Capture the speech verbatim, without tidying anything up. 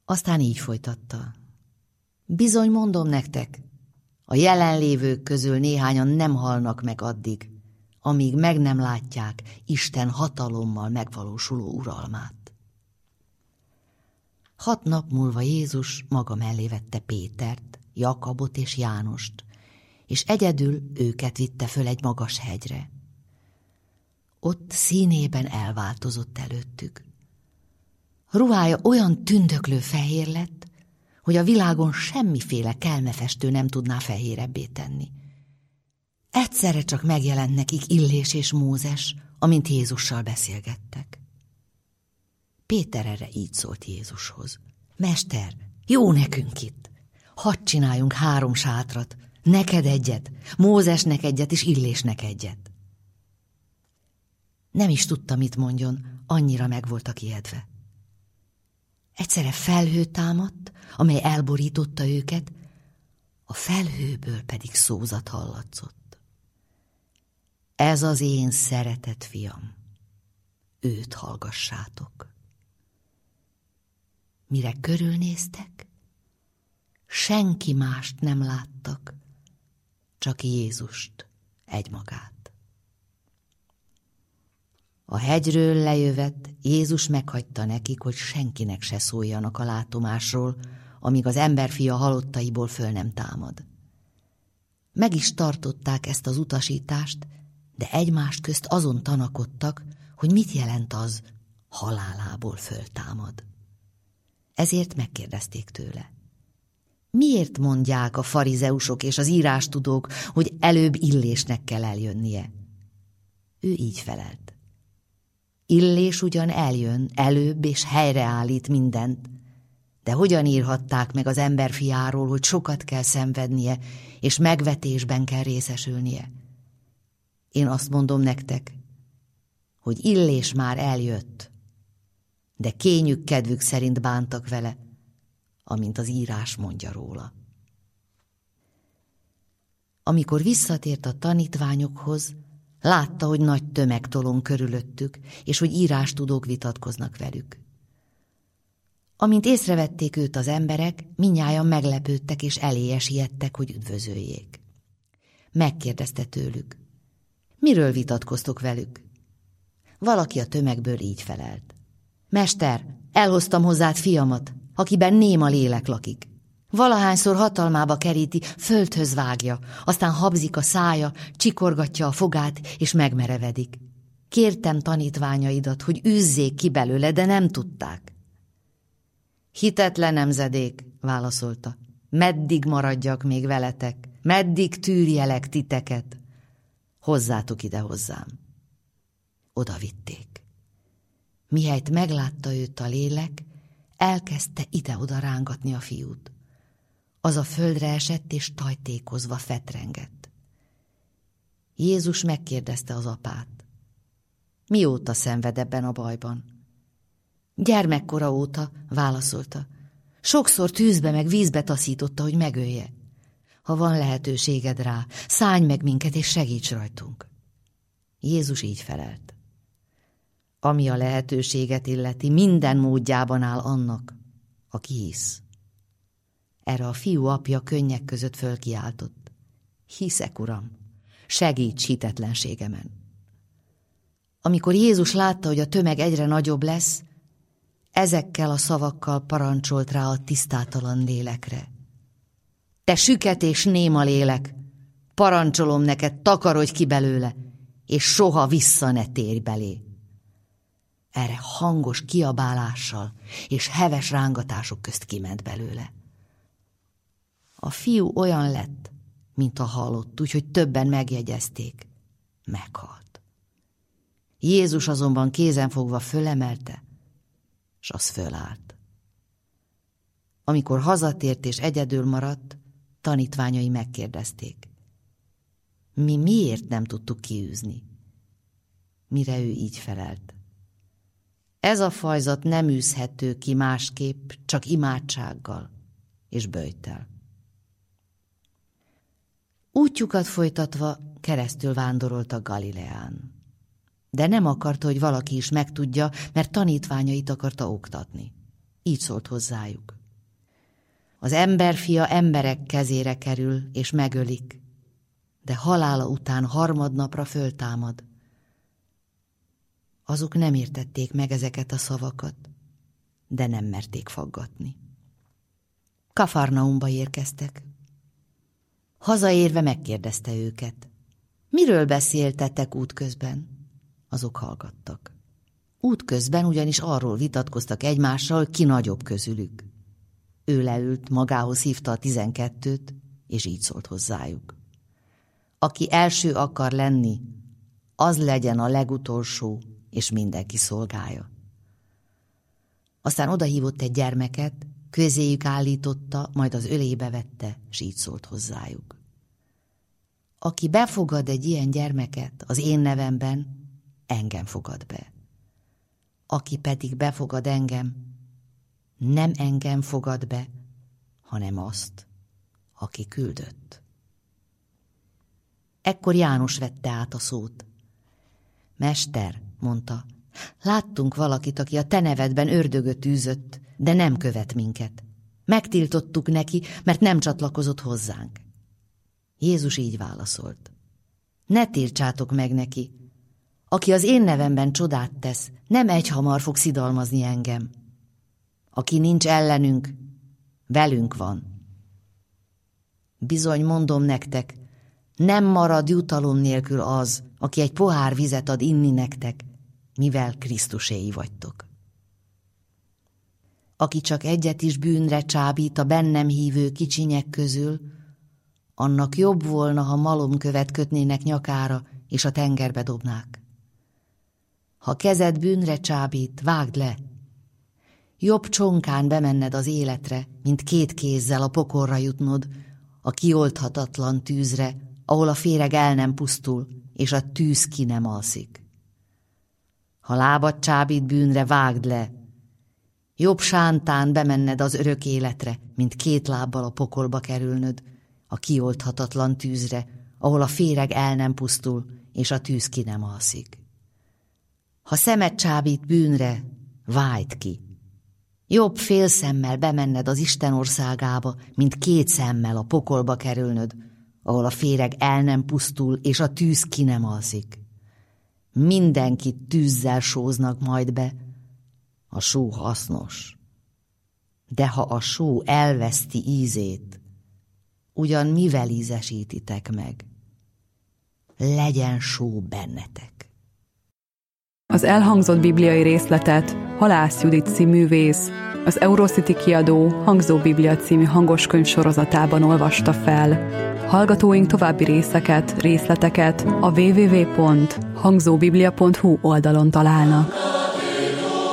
Aztán így folytatta. Bizony mondom nektek, a jelenlévők közül néhányan nem halnak meg addig, amíg meg nem látják Isten hatalommal megvalósuló uralmát. Hat nap múlva Jézus maga mellé vette Pétert, Jakabot és Jánost, és egyedül őket vitte föl egy magas hegyre. Ott színében elváltozott előttük. Ruhája olyan tündöklő fehér lett, hogy a világon semmiféle kelmefestő nem tudná fehérebbé tenni. Egyszerre csak megjelent nekik Illés és Mózes, amint Jézussal beszélgettek. Péter erre így szólt Jézushoz. Mester, jó nekünk itt. Hadd csináljunk három sátrat, neked egyet, Mózesnek egyet és Illésnek egyet. Nem is tudta, mit mondjon, annyira meg voltak ijedve. Egyszerre felhő támadt, amely elborította őket, a felhőből pedig szózat hallatszott. Ez az én szeretett fiam, őt hallgassátok. Mire körülnéztek, senki mást nem láttak, csak Jézust egymagát. A hegyről lejövett, Jézus meghagyta nekik, hogy senkinek se szóljanak a látomásról, amíg az emberfia halottaiból föl nem támad. Meg is tartották ezt az utasítást, de egymást közt azon tanakodtak, hogy mit jelent az, halálából föltámad. Ezért megkérdezték tőle. Miért mondják a farizeusok és az írástudók, hogy előbb Illésnek kell eljönnie? Ő így felelt. Illés ugyan eljön előbb és helyreállít mindent, de hogyan írhatták meg az emberfiáról, hogy sokat kell szenvednie, és megvetésben kell részesülnie? Én azt mondom nektek, hogy Illés már eljött, de kényük kedvük szerint bántak vele, amint az írás mondja róla. Amikor visszatért a tanítványokhoz, látta, hogy nagy tömeg tolong körülöttük, és hogy írástudók vitatkoznak velük. Amint észrevették őt az emberek, mindnyájan meglepődtek és eléje siettek, hogy üdvözöljék. Megkérdezte tőlük, miről vitatkoztok velük? Valaki a tömegből így felelt. Mester, elhoztam hozzád fiamat, akiben néma lélek lakik. Valahányszor hatalmába keríti, földhöz vágja, aztán habzik a szája, csikorgatja a fogát, és megmerevedik. Kértem tanítványaidat, hogy üzzék ki belőle, de nem tudták. Hitetlen nemzedék, válaszolta. Meddig maradjak még veletek? Meddig tűrjelek titeket? Hozzátok ide hozzám. Oda vitték. Mihelyt meglátta őt a lélek, elkezdte ide-oda rángatni a fiút. Az a földre esett, és tajtékozva fetrengett. Jézus megkérdezte az apát. Mióta szenved ebben a bajban? Gyermekkora óta, válaszolta. Sokszor tűzbe meg vízbe taszította, hogy megölje. Ha van lehetőséged rá, szállj meg minket, és segíts rajtunk. Jézus így felelt. Ami a lehetőséget illeti, minden módjában áll annak, aki hisz. Erre a fiú apja könnyek között fölkiáltott. Hiszek, Uram, segíts hitetlenségemen. Amikor Jézus látta, hogy a tömeg egyre nagyobb lesz, ezekkel a szavakkal parancsolt rá a tisztátalan lélekre. Te süket és néma lélek, parancsolom neked, takarodj ki belőle, és soha vissza ne térj belé. Erre hangos kiabálással és heves rángatások közt kiment belőle. A fiú olyan lett, mint a halott, úgyhogy többen megjegyezték. Meghalt. Jézus azonban kézenfogva fölemelte, s az fölállt. Amikor hazatért és egyedül maradt, tanítványai megkérdezték. Mi miért nem tudtuk kiűzni? Mire ő így felelt. Ez a fajzat nem űzhető ki másképp, csak imádsággal és böjttel. Útjukat folytatva keresztül vándoroltak Galileán. De nem akarta, hogy valaki is megtudja, mert tanítványait akarta oktatni. így szólt hozzájuk. Az emberfia emberek kezére kerül, és megölik, de halála után harmadnapra föltámad. Azok nem értették meg ezeket a szavakat, de nem merték faggatni. Kafarnaumba érkeztek. Hazaérve megkérdezte őket. Miről beszéltetek útközben? Azok hallgattak. Útközben ugyanis arról vitatkoztak egymással, ki nagyobb közülük. Ő leült, magához hívta a tizenkettőt, és így szólt hozzájuk. Aki első akar lenni, az legyen a legutolsó, és mindenki szolgája. Aztán odahívott egy gyermeket, közéjük állította, majd az ölébe vette, s így szólt hozzájuk. Aki befogad egy ilyen gyermeket az én nevemben, engem fogad be. Aki pedig befogad engem, nem engem fogad be, hanem azt, aki küldött. Ekkor János vette át a szót. Mester, mondta, láttunk valakit, aki a te nevedben ördögöt űzött, de nem követ minket. Megtiltottuk neki, mert nem csatlakozott hozzánk. Jézus így válaszolt. Ne tiltsátok meg neki. Aki az én nevemben csodát tesz, nem egyhamar fog szidalmazni engem. Aki nincs ellenünk, velünk van. Bizony mondom nektek, nem marad jutalom nélkül az, aki egy pohár vizet ad inni nektek, mivel Krisztuséi vagytok. Aki csak egyet is bűnre csábít a bennem hívő kicsinyek közül, annak jobb volna, ha malomkövet kötnének nyakára, és a tengerbe dobnák. Ha kezed bűnre csábít, vágd le. Jobb csonkán bemenned az életre, mint két kézzel a pokolra jutnod, a kioldhatatlan tűzre, ahol a féreg el nem pusztul, és a tűz ki nem alszik. Ha lábad csábít bűnre, vágd le. Jobb sántán bemenned az örök életre, mint két lábbal a pokolba kerülnöd, a kioldhatatlan tűzre, ahol a féreg el nem pusztul, és a tűz ki nem alszik. Ha szemed csábít bűnre, vájd ki. Jobb fél szemmel bemenned az Isten országába, mint két szemmel a pokolba kerülnöd, ahol a féreg el nem pusztul, és a tűz ki nem alszik. Mindenkit tűzzel sóznak majd be. A só hasznos. De ha a só elveszti ízét, ugyan mivel ízesítitek meg? Legyen só bennetek. Az elhangzott bibliai részletet Halász Judit színművész, az Eurocity kiadó Hangzó Biblia című hangoskönyv sorozatában olvasta fel. Hallgatóink további részeket, részleteket a double-u double-u double-u pont hangzóbiblia pont hu oldalon találnak.